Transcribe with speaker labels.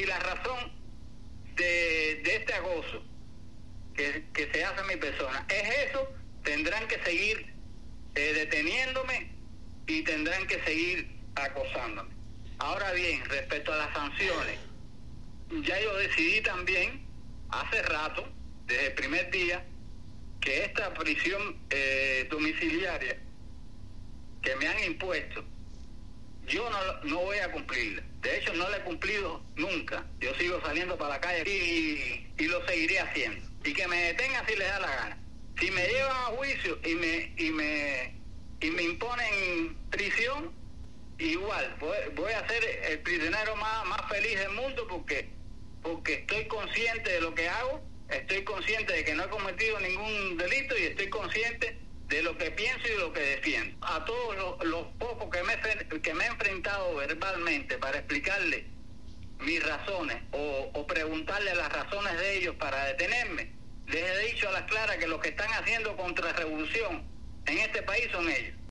Speaker 1: la razón de este acoso que se hace a mi persona es eso, tendrán que seguir deteniéndome y tendrán que seguir acosándome. Ahora bien, respecto a las sanciones, ya yo decidí también hace rato, desde el primer día, que esta prisión domiciliaria que me han impuesto, yo no voy a cumplirla. De hecho, no la he cumplido nunca. Yo sigo saliendo para la calle y lo seguiré haciendo. Y que me detengan si les da la gana. Si me llevan a juicio y me imponen prisión, igual voy a ser el prisionero más feliz del mundo porque estoy consciente de lo que hago, estoy consciente de que no he cometido ningún delito y estoy consciente de lo que pienso y de lo que defiendo. A todos los pocos que me he enfrentado verbalmente para explicarle mis razones o preguntarle las razones de ellos para detenerme, les he dicho a las claras que los que están haciendo contrarrevolución en este país son ellos.